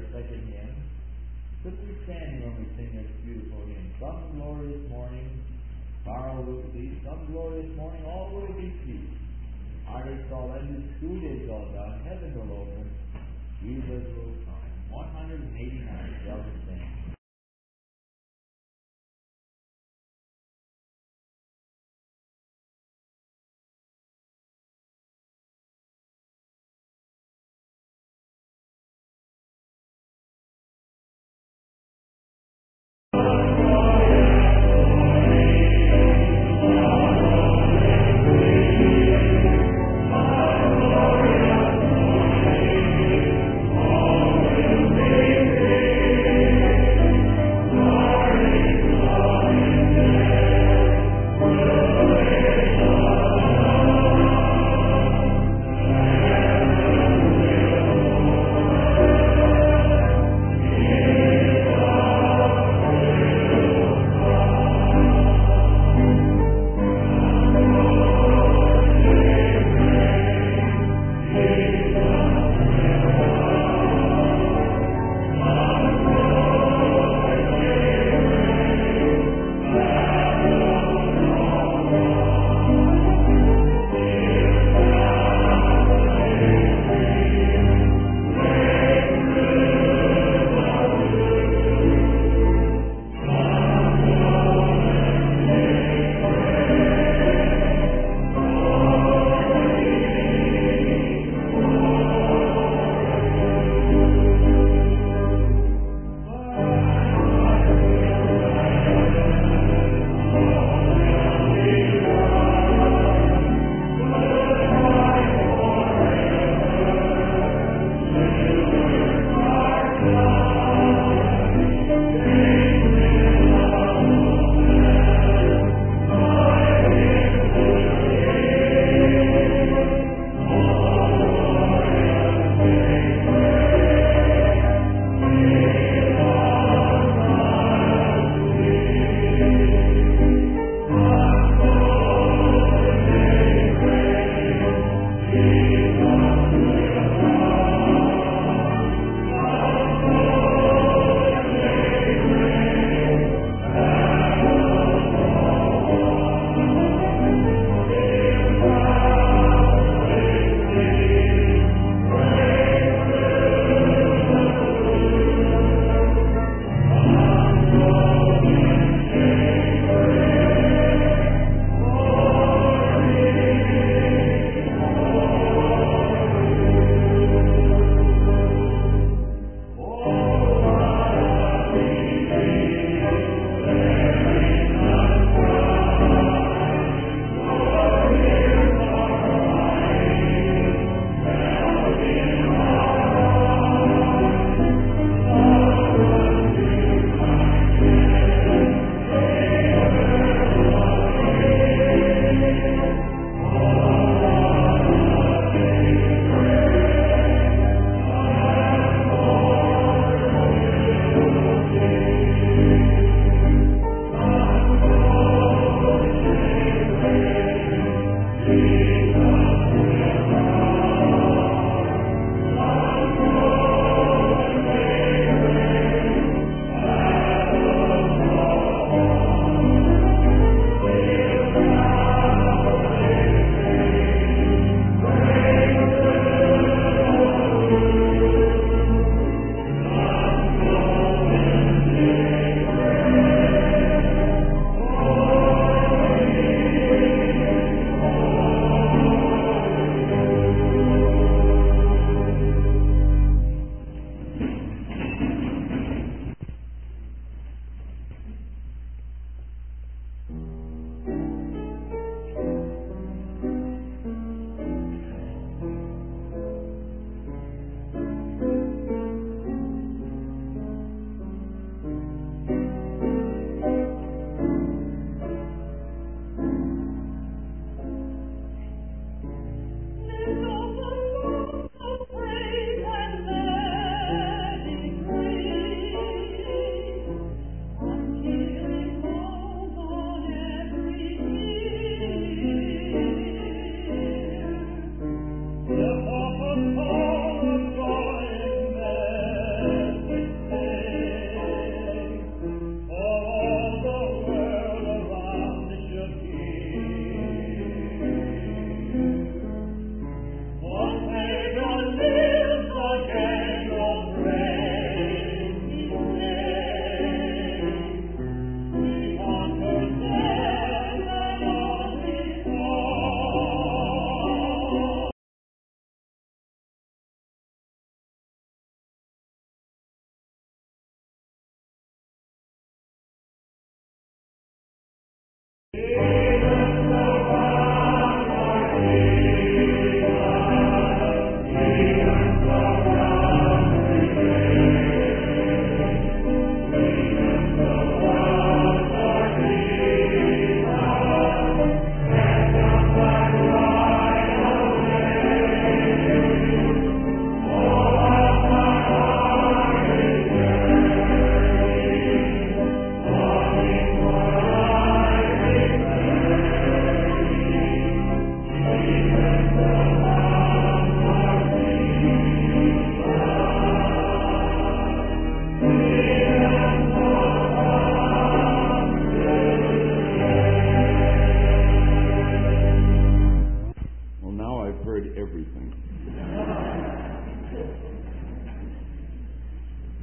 second hymn. Could we stand when we sing this beautiful hymn? Some glorious morning, sorrow will cease. Some glorious morning, all will be peace. Iris all ended, school days all done, heaven will open, Jesus will come. 189, shall we sing?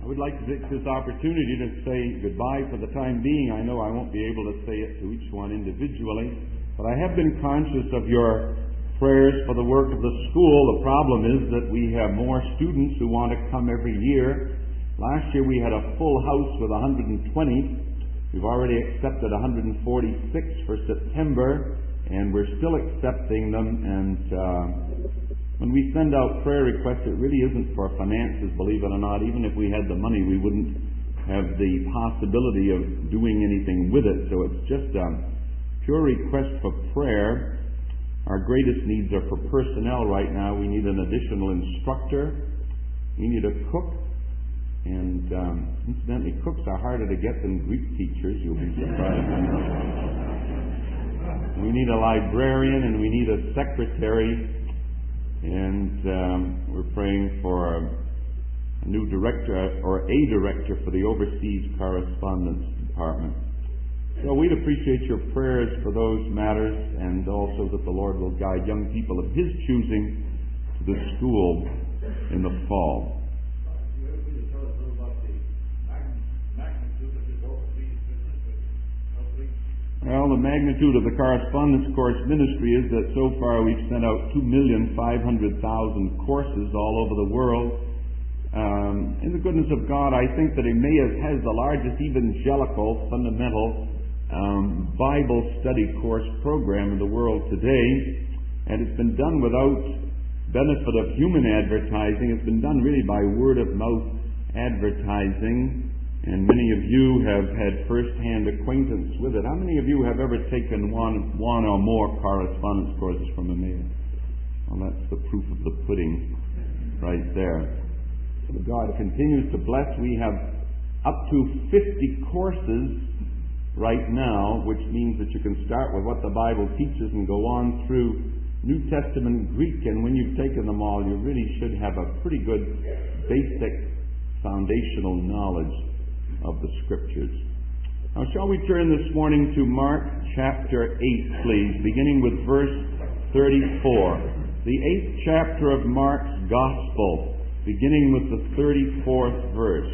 I would like to take this opportunity to say goodbye for the time being. I know I won't be able to say it to each one individually, but I have been conscious of your prayers for the work of the school. The problem is that we have more students who want to come every year. Last year we had a full house with 120. We've already accepted 146 for September, and we're still accepting them. And when we send out prayer requests, it really isn't for finances, believe it or not. Even if we had the money, we wouldn't have the possibility of doing anything with it. So it's just a pure request for prayer. Our greatest needs are for personnel right now. We need an additional instructor. We need a cook. And incidentally, cooks are harder to get than Greek teachers. You'll be surprised. We need a librarian, and we need a secretary. And we're praying for a new director, or a director for the Overseas Correspondence Department. So we'd appreciate your prayers for those matters, and also that the Lord will guide young people of His choosing to the school in the fall. Well, the magnitude of the Correspondence Course ministry is that so far we've sent out 2,500,000 courses all over the world. In the goodness of God, I think that Emmaus has the largest evangelical fundamental Bible study course program in the world today, and it's been done without benefit of human advertising. It's been done really by word-of-mouth advertising. And many of you have had first-hand acquaintance with it. How many of you have ever taken one or more correspondence courses from Emmaus? Well, that's the proof of the pudding right there. So God continues to bless. We have up to 50 courses right now, which means that you can start with what the Bible teaches and go on through New Testament Greek. And when you've taken them all, you really should have a pretty good basic foundational knowledge of the Scriptures. Now, shall we turn this morning to Mark chapter 8, please, beginning with verse 34. The 8th chapter of Mark's Gospel, beginning with the 34th verse.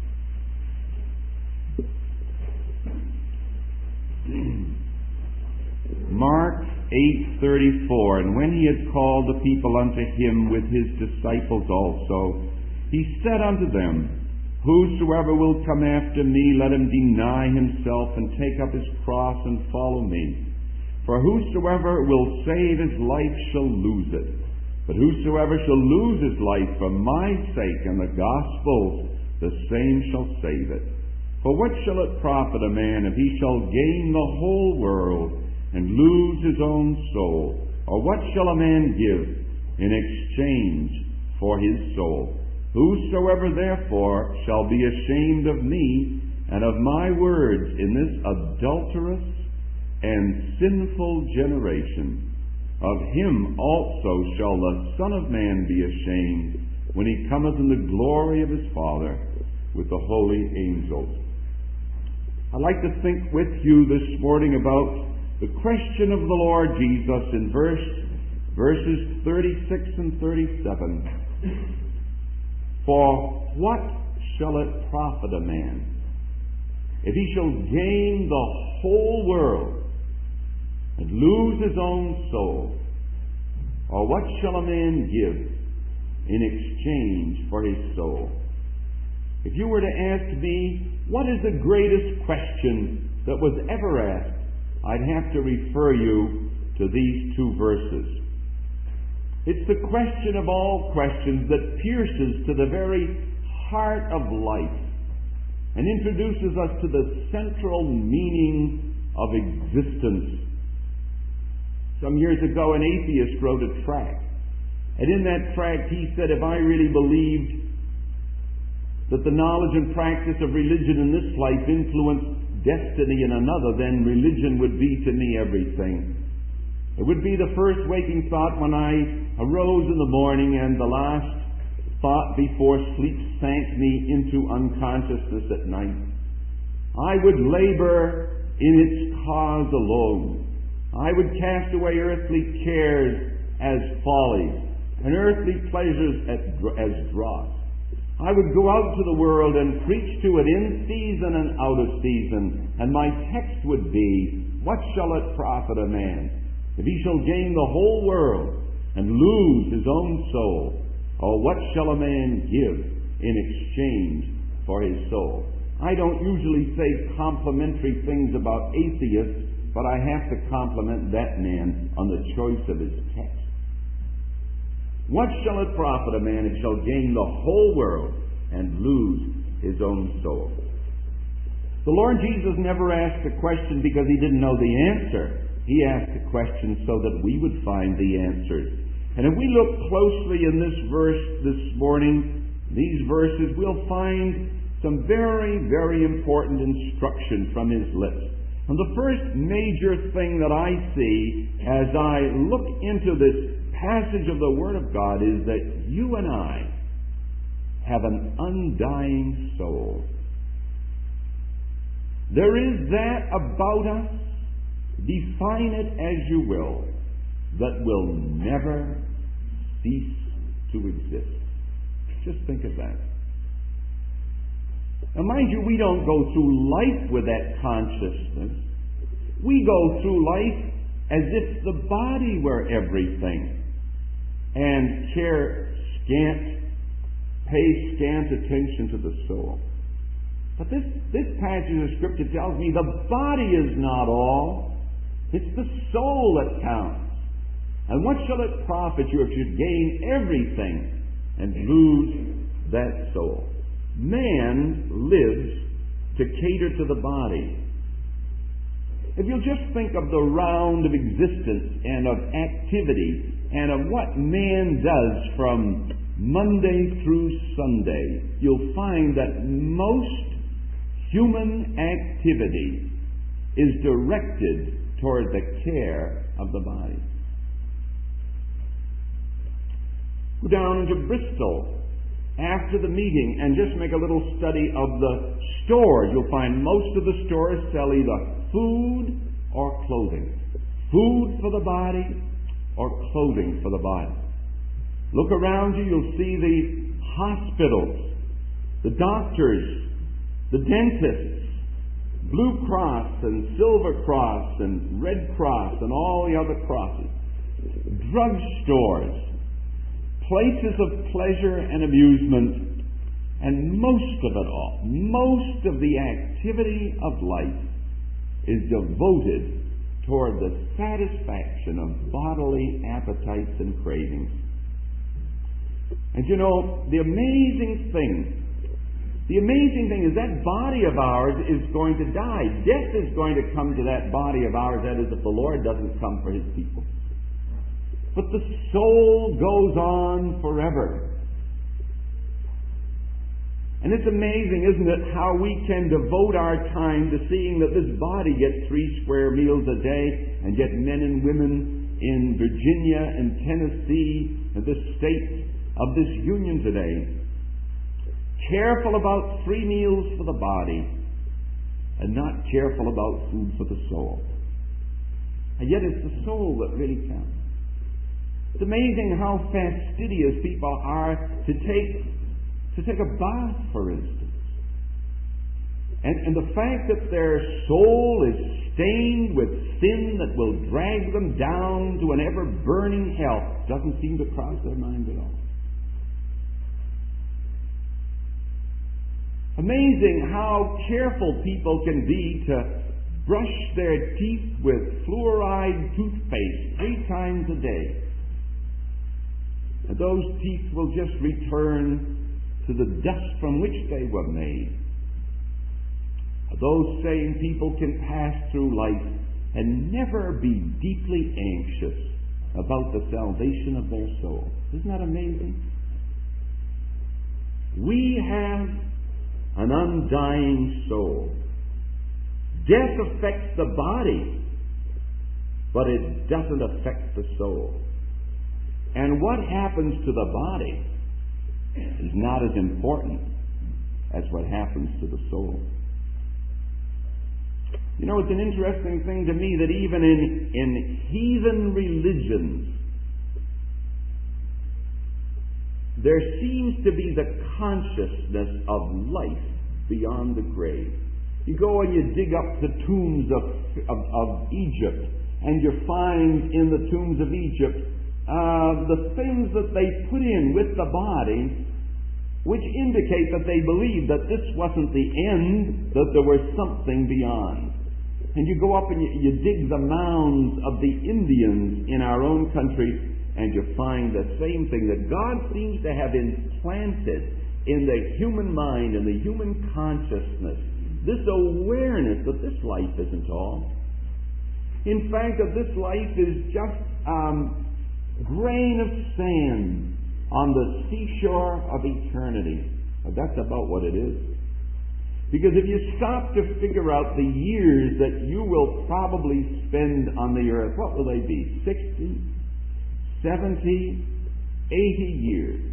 Mark 8:34. And when he had called the people unto him with his disciples also, he said unto them, Whosoever will come after me, let him deny himself and take up his cross and follow me. For whosoever will save his life shall lose it. But whosoever shall lose his life for my sake and the gospel's, the same shall save it. For what shall it profit a man if he shall gain the whole world and lose his own soul? Or what shall a man give in exchange for his soul? Whosoever therefore shall be ashamed of me and of my words in this adulterous and sinful generation, of him also shall the Son of Man be ashamed when he cometh in the glory of his Father with the holy angels. I'd like to think with you this morning about the question of the Lord Jesus in verses 36 and 37. For what shall it profit a man if he shall gain the whole world and lose his own soul? Or what shall a man give in exchange for his soul? If you were to ask me, what is the greatest question that was ever asked, I'd have to refer you to these two verses. It's the question of all questions that pierces to the very heart of life and introduces us to the central meaning of existence. Some years ago, an atheist wrote a tract. And in that tract, he said, if I really believed that the knowledge and practice of religion in this life influenced destiny in another, then religion would be to me everything. It would be the first waking thought when I arose in the morning, and the last thought before sleep sank me into unconsciousness at night. I would labor in its cause alone. I would cast away earthly cares as follies, and earthly pleasures as dross. I would go out to the world and preach to it in season and out of season. And my text would be, what shall it profit a man if he shall gain the whole world and lose his own soul? Or what shall a man give in exchange for his soul? I don't usually say complimentary things about atheists, but I have to compliment that man on the choice of his text. What shall it profit a man if he shall gain the whole world and lose his own soul? The Lord Jesus never asked a question because he didn't know the answer. He asked a question so that we would find the answers. And if we look closely in this verse this morning, these verses, we'll find some very, very important instruction from his lips. And the first major thing that I see as I look into this passage of the Word of God is that you and I have an undying soul. There is that about us, define it as you will, that will never cease to exist. Just think of that. Now, mind you, we don't go through life with that consciousness. We go through life as if the body were everything, and pay scant attention to the soul. But this passage of Scripture tells me the body is not all. It's the soul that counts. And what shall it profit you if you gain everything and lose that soul? Man lives to cater to the body. If you'll just think of the round of existence and of activity and of what man does from Monday through Sunday, you'll find that most human activity is directed toward the care of the body. Go down into Bristol after the meeting and just make a little study of the stores. You'll find most of the stores sell either food or clothing. Food for the body or clothing for the body. Look around you, you'll see the hospitals, the doctors, the dentists, Blue Cross and Silver Cross and Red Cross and all the other crosses, drug stores, places of pleasure and amusement, and most of it all, most of the activity of life is devoted toward the satisfaction of bodily appetites and cravings. And you know, the amazing thing is that body of ours is going to die. Death is going to come to that body of ours, that is, if the Lord doesn't come for his people. But the soul goes on forever. And it's amazing, isn't it, how we can devote our time to seeing that this body gets 3 square meals a day, and yet men and women in Virginia and Tennessee and the states of this union today, careful about 3 meals for the body and not careful about food for the soul. And yet it's the soul that really counts. It's amazing how fastidious people are to take a bath, for instance. And the fact that their soul is stained with sin that will drag them down to an ever-burning hell doesn't seem to cross their mind at all. Amazing how careful people can be to brush their teeth with fluoride toothpaste 3 times a day. And those teeth will just return to the dust from which they were made. Those same people can pass through life and never be deeply anxious about the salvation of their soul. Isn't that amazing? We have an undying soul. Death affects the body, but it doesn't affect the soul. And what happens to the body is not as important as what happens to the soul. You know, it's an interesting thing to me that even in heathen religions, there seems to be the consciousness of life beyond the grave. You go and you dig up the tombs of Egypt, and you find in the tombs of Egypt the things that they put in with the body, which indicate that they believed that this wasn't the end, that there was something beyond. And you go up and you dig the mounds of the Indians in our own country, and you find the same thing, that God seems to have implanted in the human mind and the human consciousness this awareness that this life isn't all. In fact, that this life is just grain of sand on the seashore of eternity. Now, that's about what it is. Because if you stop to figure out the years that you will probably spend on the earth, what will they be? 60, 70, 80 years.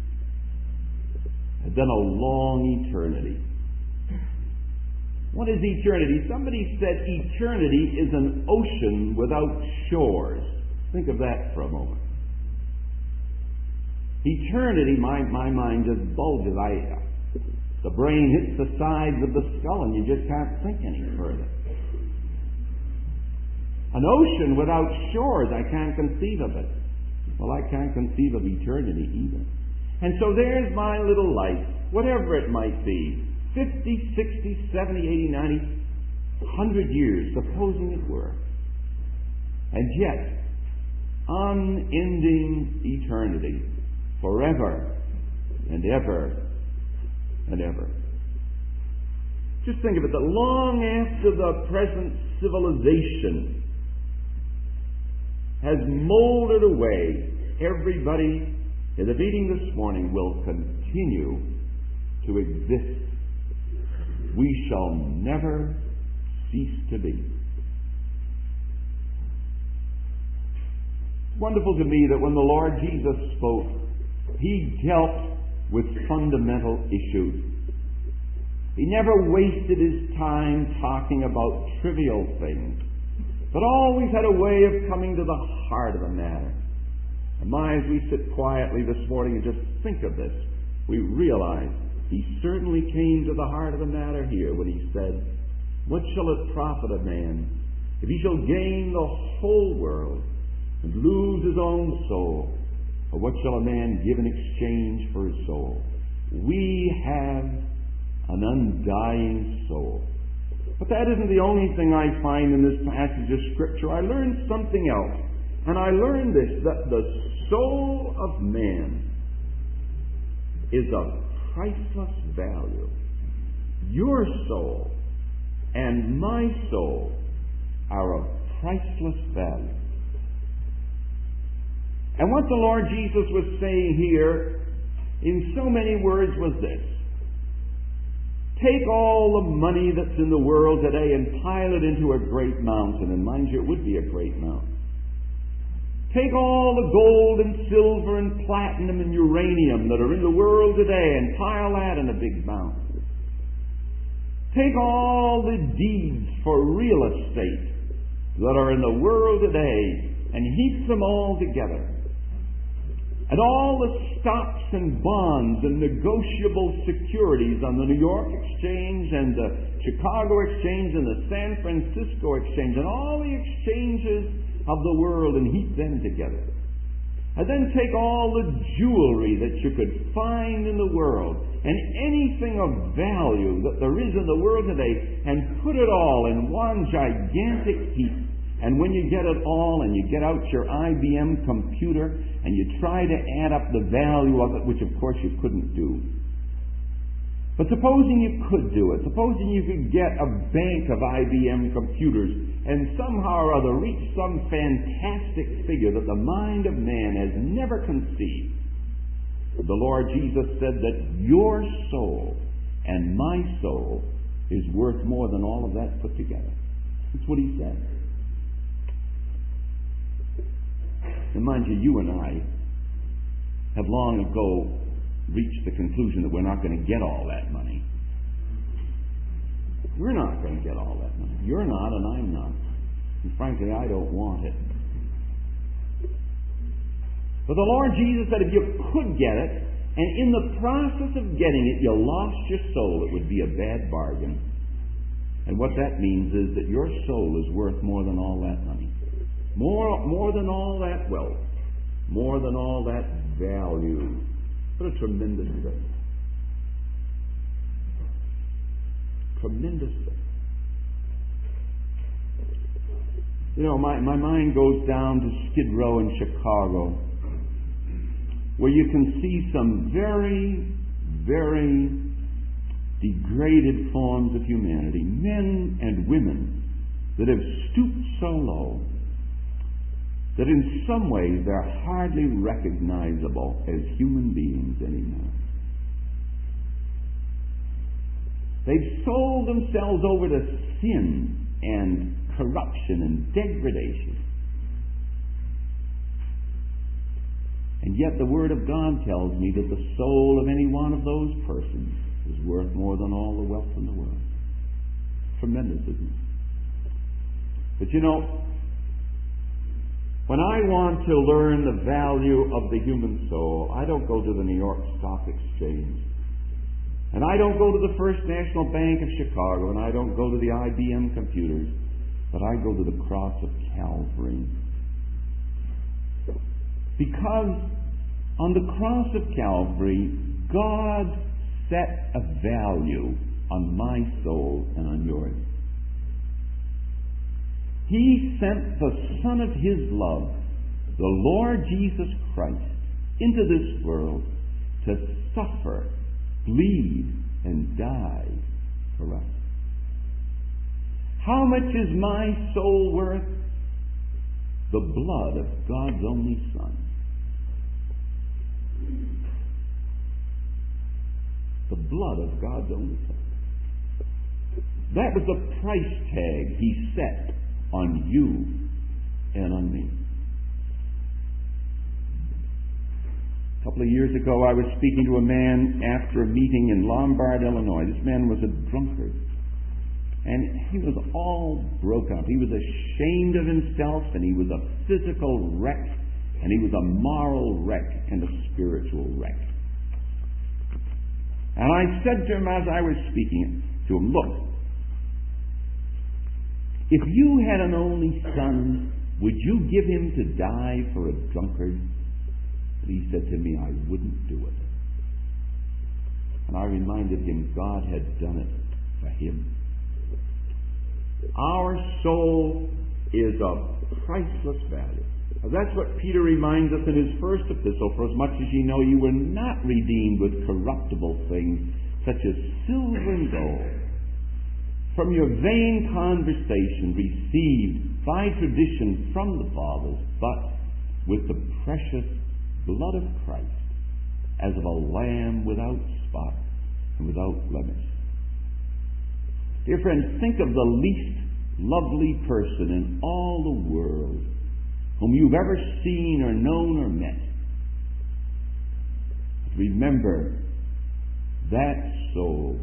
And then a long eternity. What is eternity? Somebody said eternity is an ocean without shores. Think of that for a moment. Eternity, my mind just bulges. The brain hits the sides of the skull and you just can't think any further. An ocean without shores, I can't conceive of it. Well, I can't conceive of eternity either. And so there's my little life, whatever it might be, 50, 60, 70, 80, 90, 100 years, supposing it were. And yet, unending eternity, forever and ever and ever. Just think of it, that long after the present civilization has molded away, everybody in the meeting this morning will continue to exist. We shall never cease to be. It's wonderful to me that when the Lord Jesus spoke, He dealt with fundamental issues. He never wasted His time talking about trivial things, but always had a way of coming to the heart of the matter. And as we sit quietly this morning and just think of this, we realize He certainly came to the heart of the matter here when He said, "What shall it profit a man if he shall gain the whole world and lose his own soul? Or what shall a man give in exchange for his soul?" We have an undying soul. But that isn't the only thing I find in this passage of Scripture. I learned something else. And I learned this, that the soul of man is of priceless value. Your soul and my soul are of priceless value. And what the Lord Jesus was saying here in so many words was this: take all the money that's in the world today and pile it into a great mountain. And mind you, it would be a great mountain. Take all the gold and silver and platinum and uranium that are in the world today and pile that in a big mountain. Take all the deeds for real estate that are in the world today and heap them all together. And all the stocks and bonds and negotiable securities on the New York Exchange and the Chicago Exchange and the San Francisco Exchange and all the exchanges of the world and heap them together. And then take all the jewelry that you could find in the world and anything of value that there is in the world today and put it all in one gigantic heap. And when you get it all and you get out your IBM computer and you try to add up the value of it, which of course you couldn't do. But supposing you could do it, supposing you could get a bank of IBM computers and somehow or other reach some fantastic figure that the mind of man has never conceived, the Lord Jesus said that your soul and my soul is worth more than all of that put together. That's what He said. And mind you, you and I have long ago reached the conclusion that we're not going to get all that money. We're not going to get all that money. You're not, and I'm not. And frankly, I don't want it. But the Lord Jesus said if you could get it, and in the process of getting it, you lost your soul, it would be a bad bargain. And what that means is that your soul is worth more than all that money. More than all that wealth. More than all that value. What a tremendous thing. Tremendous thing. You know, my mind goes down to Skid Row in Chicago, where you can see some very, very degraded forms of humanity, men and women that have stooped so low that in some ways they're hardly recognizable as human beings anymore. They've sold themselves over to sin and corruption and degradation. And yet the Word of God tells me that the soul of any one of those persons is worth more than all the wealth in the world. Tremendous, isn't it? But you know, when I want to learn the value of the human soul, I don't go to the New York Stock Exchange. And I don't go to the First National Bank of Chicago, and I don't go to the IBM computers, but I go to the cross of Calvary. Because on the cross of Calvary, God set a value on my soul and on yours. He sent the Son of His love, the Lord Jesus Christ, into this world to suffer, bleed, and die for us. How much is my soul worth? The blood of God's only Son. The blood of God's only Son. That was the price tag He set on you and on me. A couple of years ago, I was speaking to a man after a meeting in Lombard, Illinois. This man was a drunkard. And he was all broken up. He was ashamed of himself, and he was a physical wreck, and he was a moral wreck and a spiritual wreck. And I said to him as I was speaking to him, look, if you had an only son, would you give him to die for a drunkard? And he said to me, I wouldn't do it. And I reminded him God had done it for him. Our soul is of priceless value. Now, that's what Peter reminds us in his first epistle. For as much as ye know, you were not redeemed with corruptible things, such as silver and gold, from your vain conversation received by tradition from the fathers, but with the precious blood of Christ, as of a lamb without spot and without blemish. Dear friends, think of the least lovely person in all the world whom you've ever seen or known or met. Remember, that soul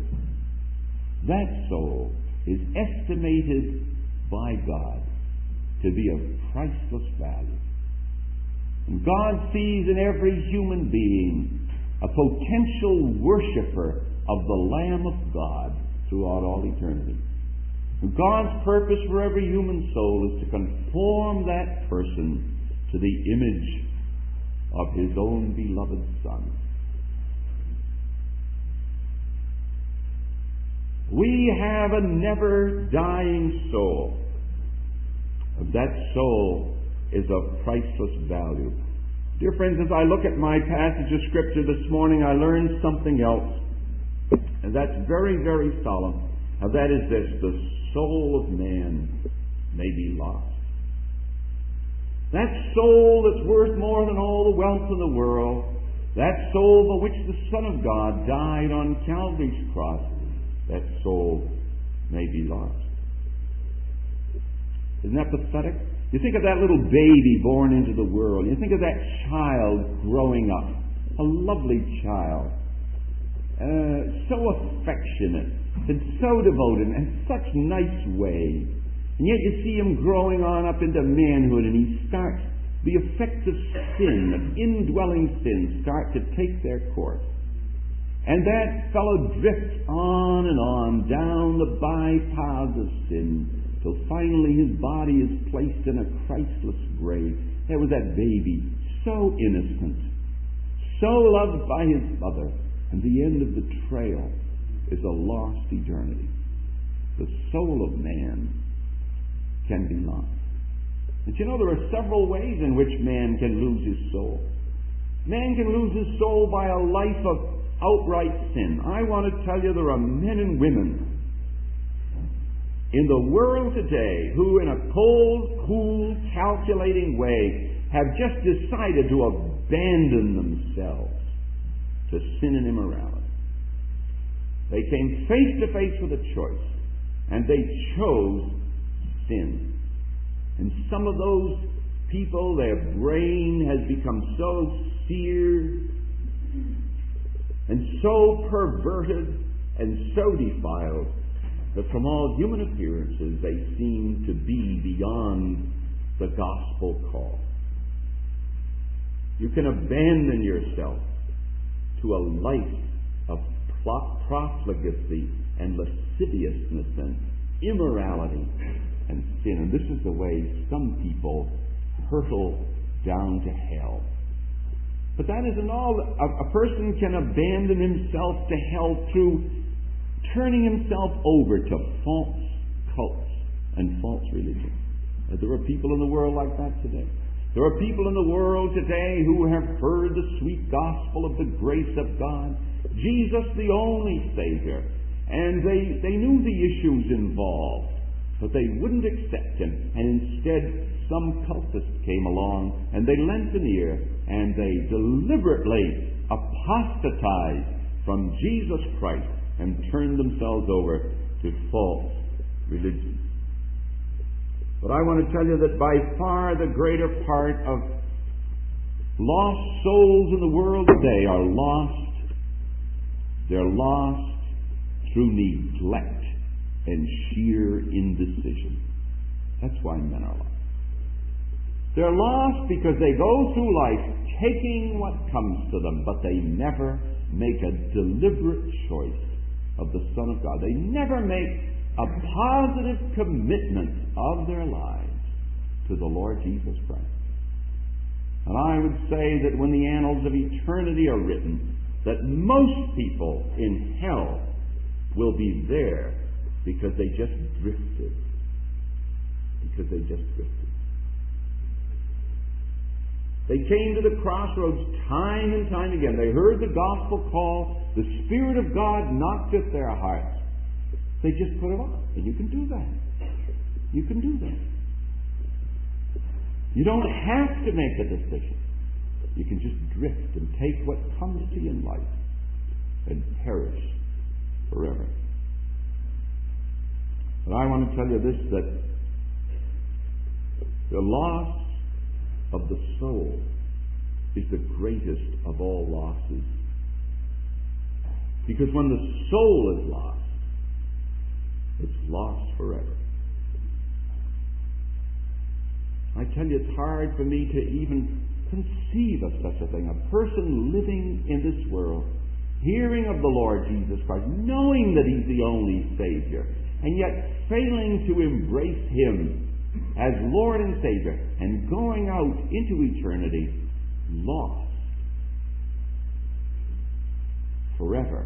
is estimated by God to be of priceless value. And God sees in every human being a potential worshiper of the Lamb of God throughout all eternity. And God's purpose for every human soul is to conform that person to the image of His own beloved Son. We have a never-dying soul. That soul is of priceless value. Dear friends, as I look at my passage of Scripture this morning, I learned something else. And that's very, very solemn. And that is this: the soul of man may be lost. That soul that's worth more than all the wealth in the world, that soul for which the Son of God died on Calvary's cross, that soul may be lost. Isn't that pathetic? You think of that little baby born into the world. You think of that child growing up. A lovely child. So affectionate and so devoted and such nice way. And yet you see him growing on up into manhood, and he starts the effects of sin, of indwelling sin, start to take their course. And that fellow drifts on and on down the bypaths of sin till finally his body is placed in a Christless grave. There was that baby, so innocent, so loved by his mother, and the end of the trail is a lost eternity. The soul of man can be lost. But you know, there are several ways in which man can lose his soul. Man can lose his soul by a life of outright sin. I want to tell you, there are men and women in the world today who, in a cold, cool, calculating way, have just decided to abandon themselves to sin and immorality. They came face to face with a choice, and they chose sin. And some of those people, their brain has become so seared and so perverted and so defiled that from all human appearances they seem to be beyond the gospel call. You can abandon yourself to a life of profligacy and lasciviousness and immorality and sin. And this is the way some people hurtle down to hell. But that isn't all. A person can abandon himself to hell through turning himself over to false cults and false religion. There are people in the world like that today. There are people in the world today who have heard the sweet gospel of the grace of God, Jesus the only Savior, and they knew the issues involved, but they wouldn't accept Him, and instead some cultists came along and they lent an ear and they deliberately apostatized from Jesus Christ and turned themselves over to false religion. But I want to tell you that by far the greater part of lost souls in the world today are lost. They're lost through neglect and sheer indecision. That's why men are lost. They're lost because they go through life taking what comes to them, but they never make a deliberate choice of the Son of God. They never make a positive commitment of their lives to the Lord Jesus Christ. And I would say that when the annals of eternity are written, that most people in hell will be there because they just drifted. Because they just drifted. They came to the crossroads time and time again. They heard the gospel call. The Spirit of God knocked at their hearts. They just put it off. And you can do that. You can do that. You don't have to make a decision. You can just drift and take what comes to you in life and perish forever. But I want to tell you this, that the loss of the soul is the greatest of all losses. Because when the soul is lost, it's lost forever. I tell you, it's hard for me to even conceive of such a thing. A person living in this world, hearing of the Lord Jesus Christ, knowing that He's the only Savior, and yet failing to embrace Him as Lord and Savior, and going out into eternity lost forever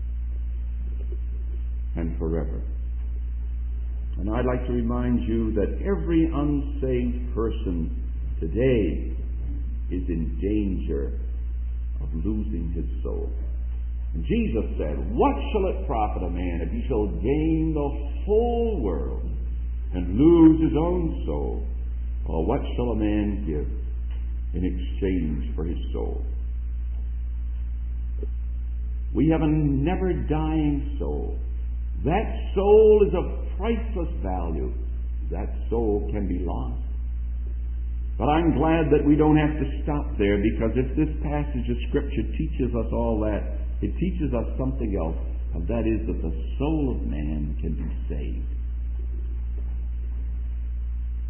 and forever. And I'd like to remind you that every unsaved person today is in danger of losing his soul. And Jesus said, "What shall it profit a man if he shall gain the whole world and lose his own soul? Or what shall a man give in exchange for his soul?" We have a never-dying soul. That soul is of priceless value. That soul can be lost. But I'm glad that we don't have to stop there, because if this passage of Scripture teaches us all that, it teaches us something else, and that is that the soul of man can be saved.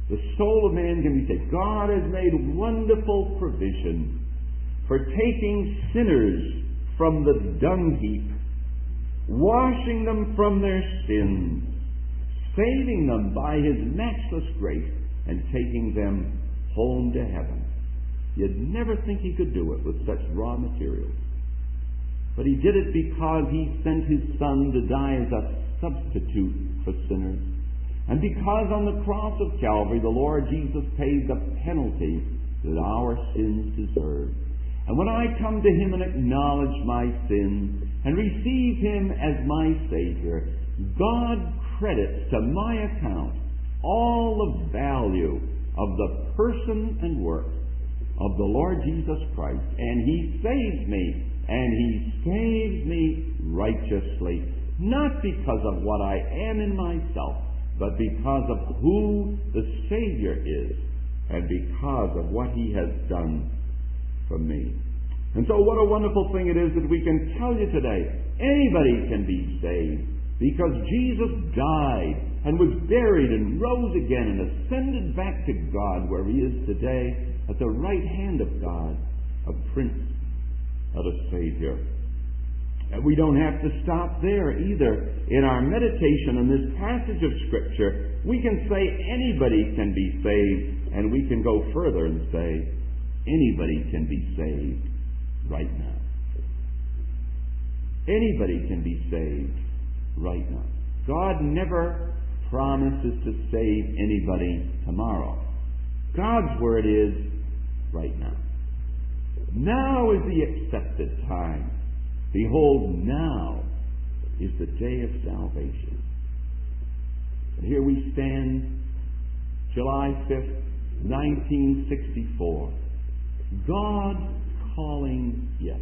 the soul of man can be saved. God has made wonderful provision for taking sinners from the dung heap, washing them from their sins, saving them by His matchless grace, and taking them home to heaven. You'd never think He could do it with such raw materials. But He did it because He sent His Son to die as a substitute for sinners. And because on the cross of Calvary the Lord Jesus paid the penalty that our sins deserve. And when I come to Him and acknowledge my sins and receive Him as my Savior, God credits to my account all the value of the person and work of the Lord Jesus Christ. And He saves me, and He saves me righteously, not because of what I am in myself, but because of who the Savior is, and because of what He has done for me. And so what a wonderful thing it is that we can tell you today, anybody can be saved, because Jesus died and was buried and rose again and ascended back to God, where He is today at the right hand of God, a Prince and a Savior. And we don't have to stop there either. In our meditation on this passage of Scripture, we can say anybody can be saved, and we can go further and say anybody can be saved right now. Anybody can be saved right now. God never promises to save anybody tomorrow. God's word is right now. Now is the accepted time. Behold, now is the day of salvation. And here we stand, July 5th, 1964. God calling yes.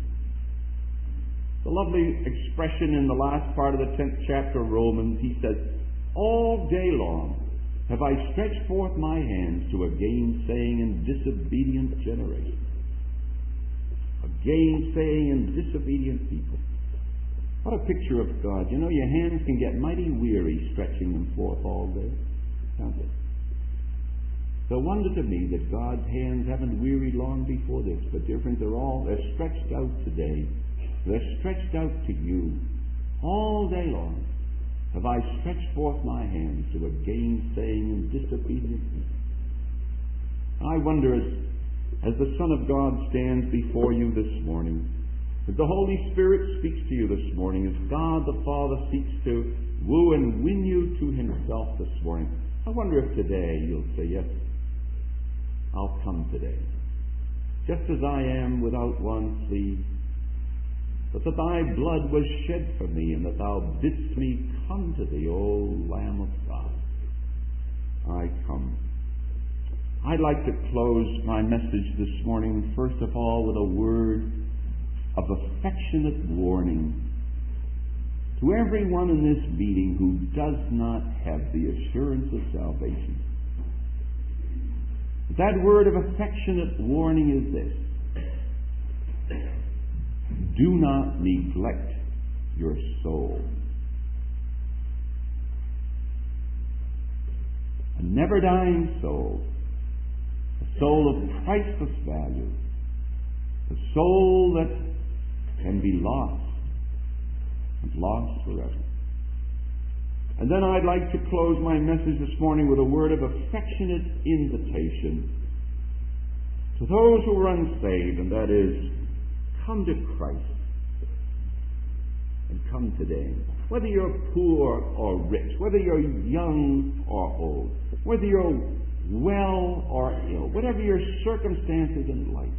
The lovely expression in the last part of the 10th chapter of Romans, he says, all day long have I stretched forth my hands to a gainsaying and disobedient generation. A gainsaying and disobedient people. What a picture of God. You know, your hands can get mighty weary stretching them forth all day, can't they? It's a wonder to me that God's hands haven't wearied long before this. But dear friends, they're stretched out today. They're stretched out to you. All day long have I stretched forth my hands to a gainsaying and disobedient people. I wonder, as the Son of God stands before you this morning, as the Holy Spirit speaks to you this morning, as God the Father seeks to woo and win you to Himself this morning, I wonder if today you'll say, yes, I'll come today, just as I am without one plea, but that Thy blood was shed for me, and that Thou bidst me come to Thee, O Lamb of God. I come. I'd like to close my message this morning, first of all, with a word of affectionate warning to everyone in this meeting who does not have the assurance of salvation. That word of affectionate warning is this: do not neglect your soul. A never-dying soul, a soul of priceless value, a soul that can be lost, and lost forever. And then I'd like to close my message this morning with a word of affectionate invitation to those who are unsaved, and that is, come to Christ. And come today. Whether you're poor or rich, whether you're young or old, whether you're well or ill, whatever your circumstances in life,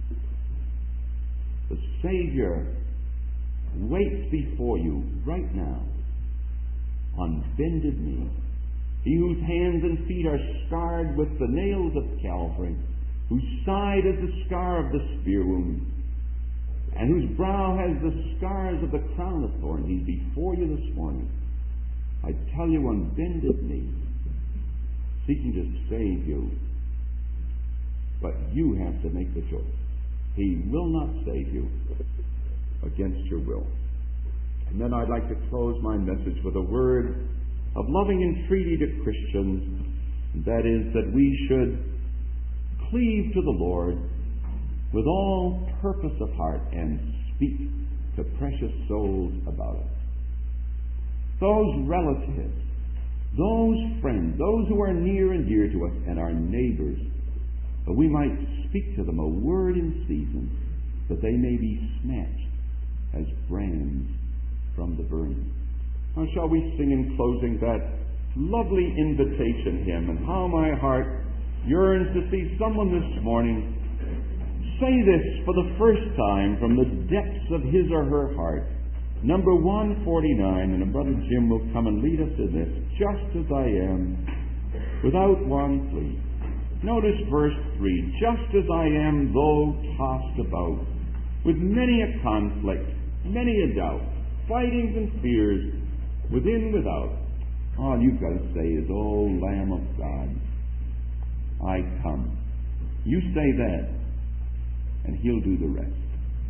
the Savior waits before you right now on bended knee. He whose hands and feet are scarred with the nails of Calvary, whose side is the scar of the spear wound, and whose brow has the scars of the crown of thorns. He's before you this morning. I tell you, on bended knee, seeking to save you. But you have to make the choice. He will not save you against your will. And then I'd like to close my message with a word of loving entreaty to Christians That is, that we should cleave to the Lord with all purpose of heart and speak to precious souls about it. Those relatives, those friends, those who are near and dear to us and our neighbors, that we might speak to them a word in season, that they may be snatched as brands from the burning. Now shall we sing in closing that lovely invitation hymn, and how my heart yearns to see someone this morning say this for the first time from the depths of his or her heart. Number 149, and Brother Jim will come and lead us in this. Just as I am, without one plea. Notice verse 3. Just as I am, though tossed about, with many a conflict, many a doubt, fightings and fears, within, without. All you've got to say is, "Oh, Lamb of God, I come." You say that, and he'll do the rest.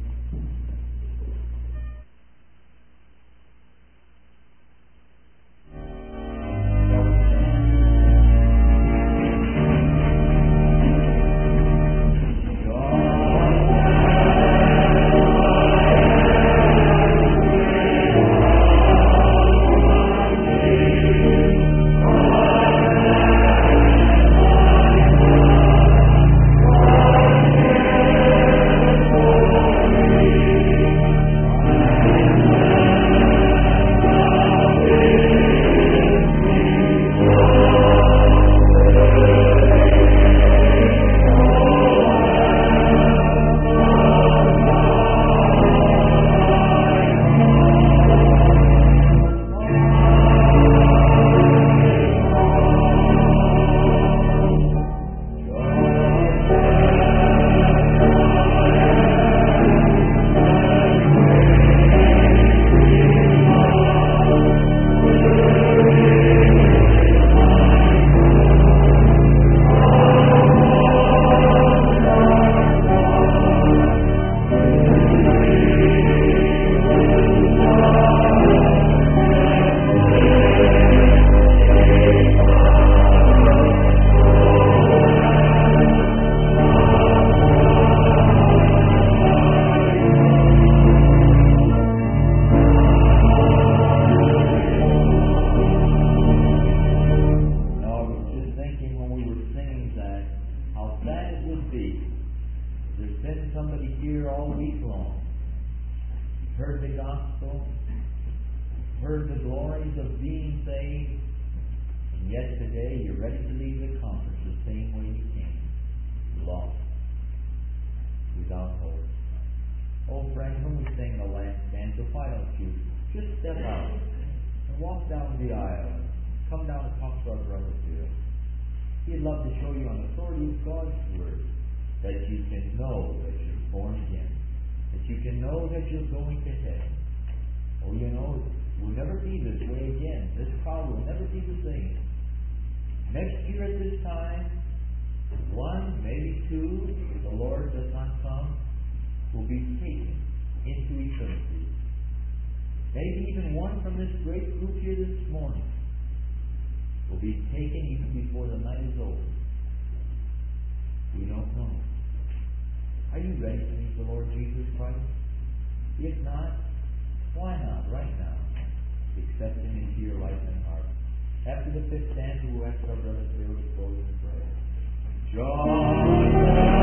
He'd love to show you on the authority of God's Word that you can know that you're born again, that you can know that you're going to heaven. Oh, you know, we'll never be this way again. This crowd will never be the same. Next year at this time, one, maybe two, if the Lord does not come, will be taken into eternity. Maybe even one from this great group here this morning will be taken even before the night is over. We don't know. Are you ready to meet the Lord Jesus Christ? If not, why not right now accept Him into your life and heart? After the fifth stanza, we'll ask our brother Phil to close in prayer. John.